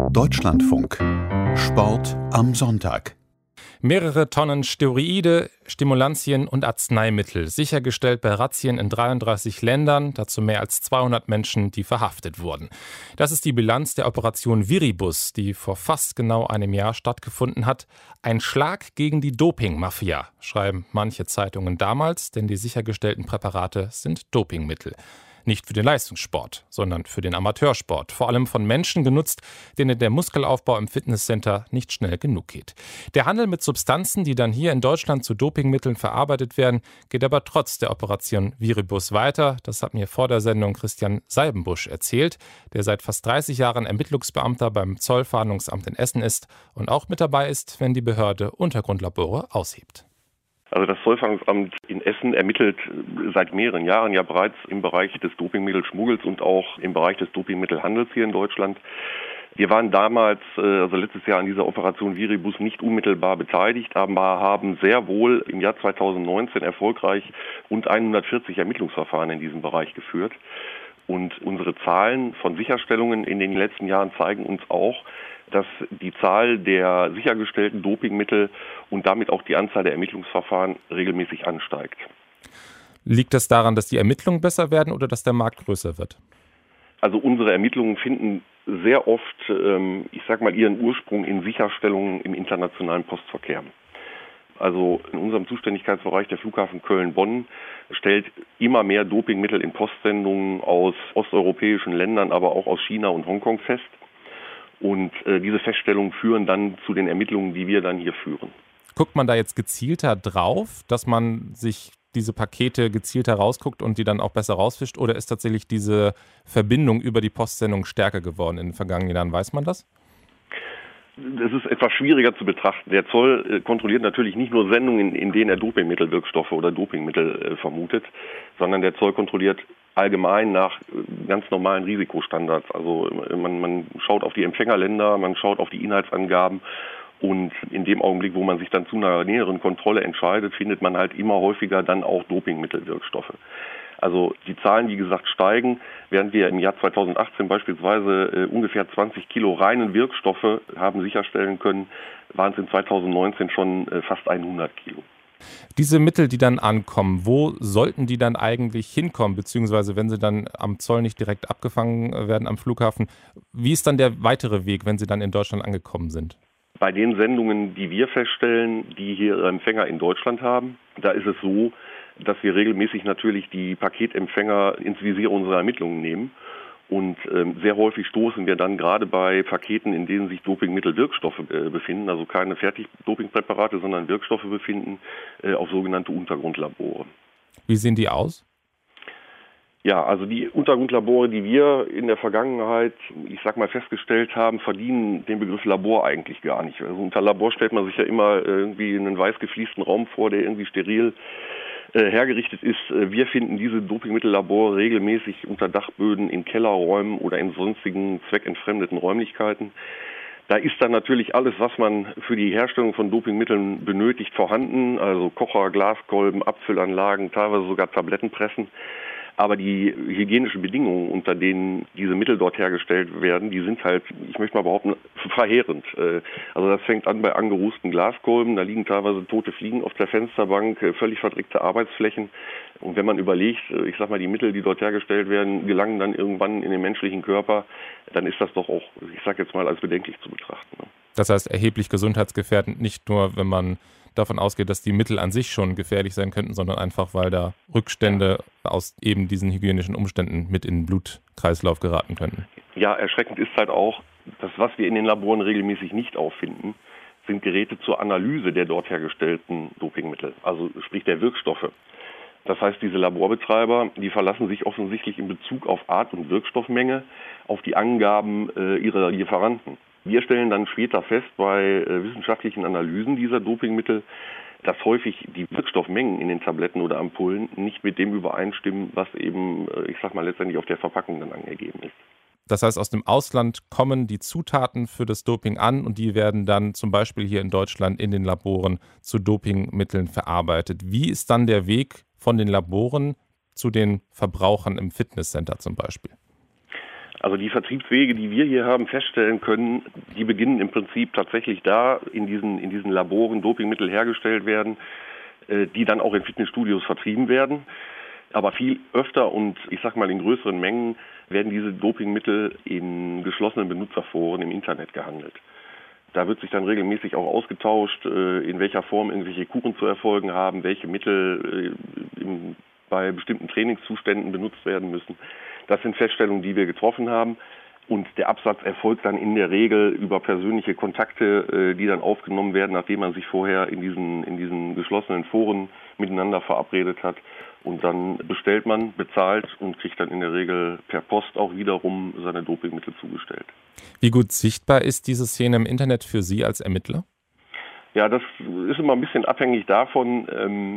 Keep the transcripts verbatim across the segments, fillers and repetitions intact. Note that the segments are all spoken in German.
Deutschlandfunk. Sport am Sonntag. Mehrere Tonnen Steroide, Stimulantien und Arzneimittel, sichergestellt bei Razzien in dreiunddreißig Ländern, dazu mehr als zweihundert Menschen, die verhaftet wurden. Das ist die Bilanz der Operation Viribus, die vor fast genau einem Jahr stattgefunden hat. Ein Schlag gegen die Dopingmafia, schreiben manche Zeitungen damals, denn die sichergestellten Präparate sind Dopingmittel. Nicht für den Leistungssport, sondern für den Amateursport. Vor allem von Menschen genutzt, denen der Muskelaufbau im Fitnesscenter nicht schnell genug geht. Der Handel mit Substanzen, die dann hier in Deutschland zu Dopingmitteln verarbeitet werden, geht aber trotz der Operation Viribus weiter. Das hat mir vor der Sendung Christian Seibenbusch erzählt, der seit fast dreißig Jahren Ermittlungsbeamter beim Zollfahndungsamt in Essen ist und auch mit dabei ist, wenn die Behörde Untergrundlabore aushebt. Also das Zollfahndungsamt in Essen ermittelt seit mehreren Jahren ja bereits im Bereich des Dopingmittelschmuggels und auch im Bereich des Dopingmittelhandels hier in Deutschland. Wir waren damals, also letztes Jahr an dieser Operation Viribus nicht unmittelbar beteiligt, aber haben sehr wohl im Jahr zweitausendneunzehn erfolgreich rund hundertvierzig Ermittlungsverfahren in diesem Bereich geführt. Und unsere Zahlen von Sicherstellungen in den letzten Jahren zeigen uns auch, dass die Zahl der sichergestellten Dopingmittel und damit auch die Anzahl der Ermittlungsverfahren regelmäßig ansteigt. Liegt das daran, dass die Ermittlungen besser werden oder dass der Markt größer wird? Also unsere Ermittlungen finden sehr oft, ähm, ich sag mal, ihren Ursprung in Sicherstellungen im internationalen Postverkehr. Also in unserem Zuständigkeitsbereich der Flughafen Köln-Bonn stellt immer mehr Dopingmittel in Postsendungen aus osteuropäischen Ländern, aber auch aus China und Hongkong fest. Und äh, diese Feststellungen führen dann zu den Ermittlungen, die wir dann hier führen. Guckt man da jetzt gezielter drauf, dass man sich diese Pakete gezielter rausguckt und die dann auch besser rausfischt? Oder ist tatsächlich diese Verbindung über die Postsendung stärker geworden in den vergangenen Jahren? Weiß man das? Das ist etwas schwieriger zu betrachten. Der Zoll äh, kontrolliert natürlich nicht nur Sendungen, in denen er Dopingmittelwirkstoffe oder Dopingmittel äh, vermutet, sondern der Zoll kontrolliert allgemein nach äh, ganz normalen Risikostandards. Also äh, man, man schaut auf die Empfängerländer, man schaut auf die Inhaltsangaben und in dem Augenblick, wo man sich dann zu einer näheren Kontrolle entscheidet, findet man halt immer häufiger dann auch Dopingmittelwirkstoffe. Also die Zahlen, wie gesagt, steigen, während wir im Jahr zweitausendachtzehn beispielsweise äh, ungefähr zwanzig Kilo reinen Wirkstoffe haben sicherstellen können, waren es in zweitausendneunzehn schon äh, fast hundert Kilo. Diese Mittel, die dann ankommen, wo sollten die dann eigentlich hinkommen, beziehungsweise wenn sie dann am Zoll nicht direkt abgefangen werden am Flughafen, wie ist dann der weitere Weg, wenn sie dann in Deutschland angekommen sind? Bei den Sendungen, die wir feststellen, die hier Empfänger in Deutschland haben, da ist es so, dass wir regelmäßig natürlich die Paketempfänger ins Visier unserer Ermittlungen nehmen. Und ähm, sehr häufig stoßen wir dann gerade bei Paketen, in denen sich Dopingmittelwirkstoffe äh, befinden, also keine Fertigdopingpräparate, sondern Wirkstoffe befinden, äh, auf sogenannte Untergrundlabore. Wie sehen die aus? Ja, also die Untergrundlabore, die wir in der Vergangenheit, ich sag mal, festgestellt haben, verdienen den Begriff Labor eigentlich gar nicht. Also unter Labor stellt man sich ja immer irgendwie einen weiß gefliesten Raum vor, der irgendwie steril hergerichtet ist. Wir finden diese Dopingmittellabore regelmäßig unter Dachböden, in Kellerräumen oder in sonstigen zweckentfremdeten Räumlichkeiten. Da ist dann natürlich alles, was man für die Herstellung von Dopingmitteln benötigt, vorhanden. Also Kocher, Glaskolben, Abfüllanlagen, teilweise sogar Tablettenpressen. Aber die hygienischen Bedingungen, unter denen diese Mittel dort hergestellt werden, die sind halt, ich möchte mal behaupten, verheerend. Also das fängt an bei angerußten Glaskolben, da liegen teilweise tote Fliegen auf der Fensterbank, völlig verdreckte Arbeitsflächen. Und wenn man überlegt, ich sag mal, die Mittel, die dort hergestellt werden, gelangen dann irgendwann in den menschlichen Körper, dann ist das doch auch, ich sag jetzt mal, als bedenklich zu betrachten. Das heißt erheblich gesundheitsgefährdend, nicht nur, wenn man davon ausgeht, dass die Mittel an sich schon gefährlich sein könnten, sondern einfach, weil da Rückstände aus eben diesen hygienischen Umständen mit in den Blutkreislauf geraten könnten. Ja, erschreckend ist halt auch, dass was wir in den Laboren regelmäßig nicht auffinden, sind Geräte zur Analyse der dort hergestellten Dopingmittel, also sprich der Wirkstoffe. Das heißt, diese Laborbetreiber, die verlassen sich offensichtlich in Bezug auf Art und Wirkstoffmenge auf die Angaben äh, ihrer Lieferanten. Wir stellen dann später fest bei äh, wissenschaftlichen Analysen dieser Dopingmittel, dass häufig die Wirkstoffmengen in den Tabletten oder Ampullen nicht mit dem übereinstimmen, was eben, äh, ich sag mal, letztendlich auf der Verpackung dann angegeben ist. Das heißt, aus dem Ausland kommen die Zutaten für das Doping an und die werden dann zum Beispiel hier in Deutschland in den Laboren zu Dopingmitteln verarbeitet. Wie ist dann der Weg von den Laboren zu den Verbrauchern im Fitnesscenter zum Beispiel? Also die Vertriebswege, die wir hier haben feststellen können, die beginnen im Prinzip tatsächlich da, in diesen, in diesen Laboren Dopingmittel hergestellt werden, äh, die dann auch in Fitnessstudios vertrieben werden. Aber viel öfter und ich sag mal in größeren Mengen werden diese Dopingmittel in geschlossenen Benutzerforen im Internet gehandelt. Da wird sich dann regelmäßig auch ausgetauscht, äh, in welcher Form irgendwelche Kuren zu erfolgen haben, welche Mittel äh, im, bei bestimmten Trainingszuständen benutzt werden müssen. Das sind Feststellungen, die wir getroffen haben. Und der Absatz erfolgt dann in der Regel über persönliche Kontakte, die dann aufgenommen werden, nachdem man sich vorher in diesen, in diesen geschlossenen Foren miteinander verabredet hat. Und dann bestellt man, bezahlt und kriegt dann in der Regel per Post auch wiederum seine Dopingmittel zugestellt. Wie gut sichtbar ist diese Szene im Internet für Sie als Ermittler? Ja, das ist immer ein bisschen abhängig davon,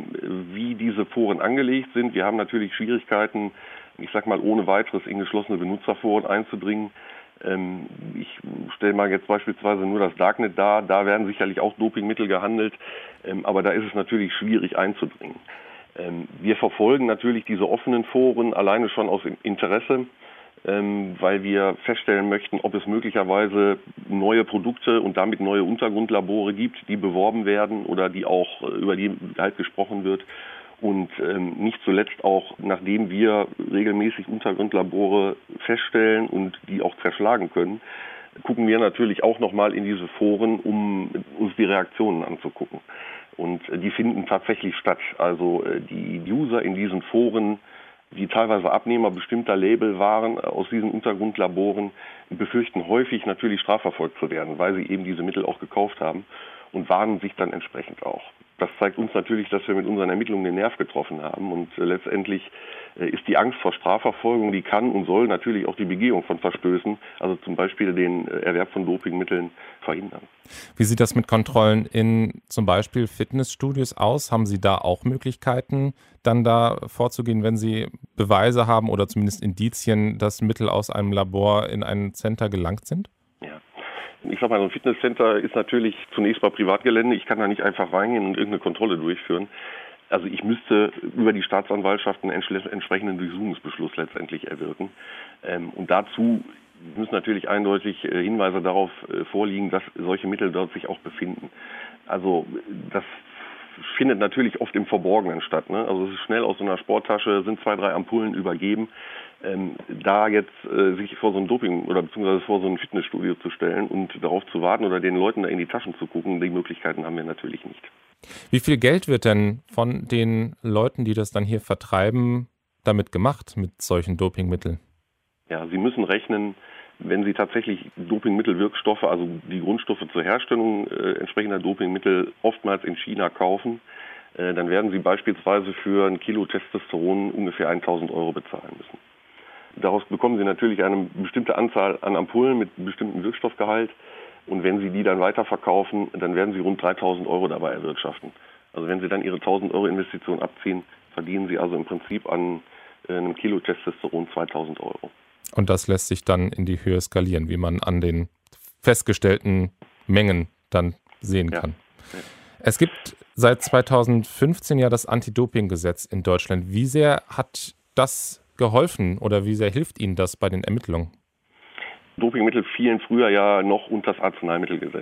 wie diese Foren angelegt sind. Wir haben natürlich Schwierigkeiten, ich sag mal, ohne weiteres in geschlossene Benutzerforen einzudringen. Ähm, ich stelle mal jetzt beispielsweise nur das Darknet dar. Da werden sicherlich auch Dopingmittel gehandelt, ähm, aber da ist es natürlich schwierig einzudringen. Ähm, wir verfolgen natürlich diese offenen Foren alleine schon aus Interesse, ähm, weil wir feststellen möchten, ob es möglicherweise neue Produkte und damit neue Untergrundlabore gibt, die beworben werden oder die auch, über die halt gesprochen wird. Und ähm, nicht zuletzt auch, nachdem wir regelmäßig Untergrundlabore feststellen und die auch zerschlagen können, gucken wir natürlich auch nochmal in diese Foren, um uns die Reaktionen anzugucken. Und äh, die finden tatsächlich statt. Also äh, die User in diesen Foren, die teilweise Abnehmer bestimmter Label waren äh, aus diesen Untergrundlaboren, befürchten häufig natürlich strafverfolgt zu werden, weil sie eben diese Mittel auch gekauft haben und warnen sich dann entsprechend auch. Das zeigt uns natürlich, dass wir mit unseren Ermittlungen den Nerv getroffen haben und äh, letztendlich äh, ist die Angst vor Strafverfolgung, die kann und soll natürlich auch die Begehung von Verstößen, also zum Beispiel den äh, Erwerb von Dopingmitteln, verhindern. Wie sieht das mit Kontrollen in zum Beispiel Fitnessstudios aus? Haben Sie da auch Möglichkeiten, dann da vorzugehen, wenn Sie Beweise haben oder zumindest Indizien, dass Mittel aus einem Labor in ein Center gelangt sind? Ja. Ich sag mal, so ein Fitnesscenter ist natürlich zunächst mal Privatgelände. Ich kann da nicht einfach reingehen und irgendeine Kontrolle durchführen. Also ich müsste über die Staatsanwaltschaft einen entsprechenden Durchsuchungsbeschluss letztendlich erwirken. Und dazu müssen natürlich eindeutig Hinweise darauf vorliegen, dass solche Mittel dort sich auch befinden. Also das findet natürlich oft im Verborgenen statt, ne? Also es ist schnell aus so einer Sporttasche, sind zwei, drei Ampullen übergeben. Ähm, da jetzt äh, sich vor so ein Doping oder beziehungsweise vor so ein Fitnessstudio zu stellen und darauf zu warten oder den Leuten da in die Taschen zu gucken, die Möglichkeiten haben wir natürlich nicht. Wie viel Geld wird denn von den Leuten, die das dann hier vertreiben, damit gemacht mit solchen Dopingmitteln? Ja, Sie müssen rechnen, wenn Sie tatsächlich Dopingmittelwirkstoffe, also die Grundstoffe zur Herstellung äh, entsprechender Dopingmittel oftmals in China kaufen, äh, dann werden Sie beispielsweise für ein Kilo Testosteron ungefähr tausend Euro bezahlen müssen. Daraus bekommen Sie natürlich eine bestimmte Anzahl an Ampullen mit bestimmtem Wirkstoffgehalt. Und wenn Sie die dann weiterverkaufen, dann werden Sie rund dreitausend Euro dabei erwirtschaften. Also wenn Sie dann Ihre tausend Euro Investition abziehen, verdienen Sie also im Prinzip an einem Kilo Testosteron zweitausend Euro. Und das lässt sich dann in die Höhe skalieren, wie man an den festgestellten Mengen dann sehen kann. Ja. Ja. Es gibt seit zweitausendfünfzehn ja das Anti-Doping-Gesetz in Deutschland. Wie sehr hat das geholfen oder wie sehr hilft Ihnen das bei den Ermittlungen? Dopingmittel fielen früher ja noch unter das Arzneimittelgesetz.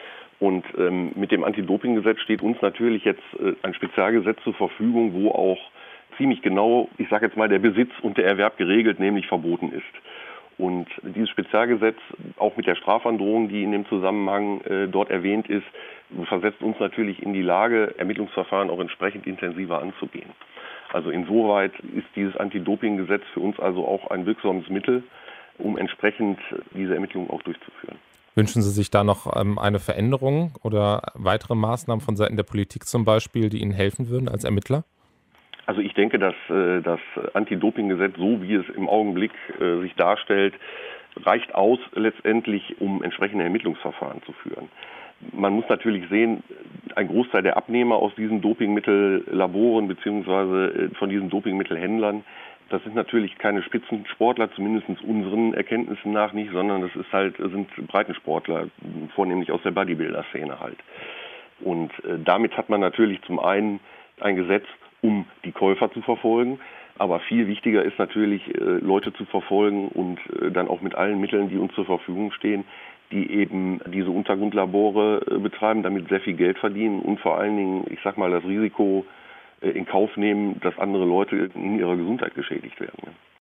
Und ähm, mit dem Anti-Doping-Gesetz steht uns natürlich jetzt äh, ein Spezialgesetz zur Verfügung, wo auch ziemlich genau, ich sage jetzt mal, der Besitz und der Erwerb geregelt, nämlich verboten ist. Und dieses Spezialgesetz, auch mit der Strafandrohung, die in dem Zusammenhang äh, dort erwähnt ist, versetzt uns natürlich in die Lage, Ermittlungsverfahren auch entsprechend intensiver anzugehen. Also insoweit ist dieses Anti-Doping-Gesetz für uns also auch ein wirksames Mittel, um entsprechend diese Ermittlungen auch durchzuführen. Wünschen Sie sich da noch ähm, eine Veränderung oder weitere Maßnahmen von Seiten der Politik zum Beispiel, die Ihnen helfen würden als Ermittler? Also ich denke, dass äh, das Anti-Doping-Gesetz, so wie es im Augenblick äh, sich darstellt, reicht aus letztendlich, um entsprechende Ermittlungsverfahren zu führen. Man muss natürlich sehen, ein Großteil der Abnehmer aus diesen Dopingmittellaboren bzw. von diesen Dopingmittelhändlern, das sind natürlich keine Spitzensportler, zumindest unseren Erkenntnissen nach nicht, sondern das ist halt, sind Breitensportler, vornehmlich aus der Bodybuilder-Szene halt. Und äh, damit hat man natürlich zum einen ein Gesetz, um die Käufer zu verfolgen. Aber viel wichtiger ist natürlich, äh, Leute zu verfolgen und äh, dann auch mit allen Mitteln, die uns zur Verfügung stehen, die eben diese Untergrundlabore äh, betreiben, damit sehr viel Geld verdienen und vor allen Dingen, ich sag mal, das Risiko äh, in Kauf nehmen, dass andere Leute in ihrer Gesundheit geschädigt werden. Ja.